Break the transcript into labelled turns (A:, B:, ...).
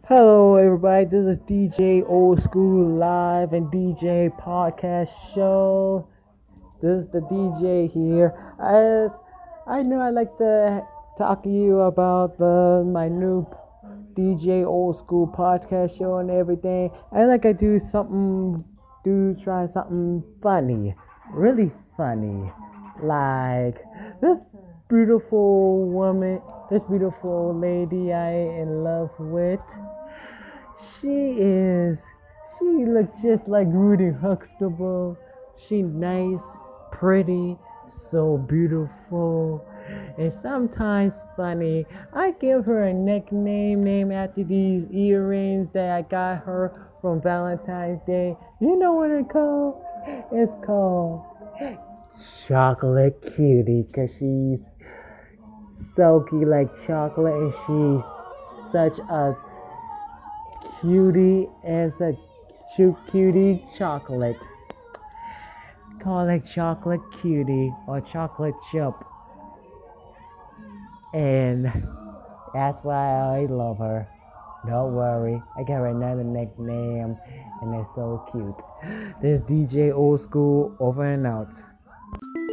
A: Hello, everybody. This is DJ Old School Live and DJ Podcast Show. This is the DJ here. As I know, I like to talk to you about my new DJ Old School Podcast Show and everything. I try something funny, really funny, like this this beautiful lady I in love with. She is. She looks just like Rudy Huxtable. She nice, pretty, so beautiful, and sometimes funny. I give her a nickname named after these earrings that I got her from Valentine's Day. You know what it's called? It's called Chocolate Cutie, cause she's silky like chocolate, and she's such a cutie as a cutie chocolate. Call it chocolate cutie or chocolate chip. And that's why I love her. Don't worry, I got her another nickname and it's so cute. This DJ Old School over and out.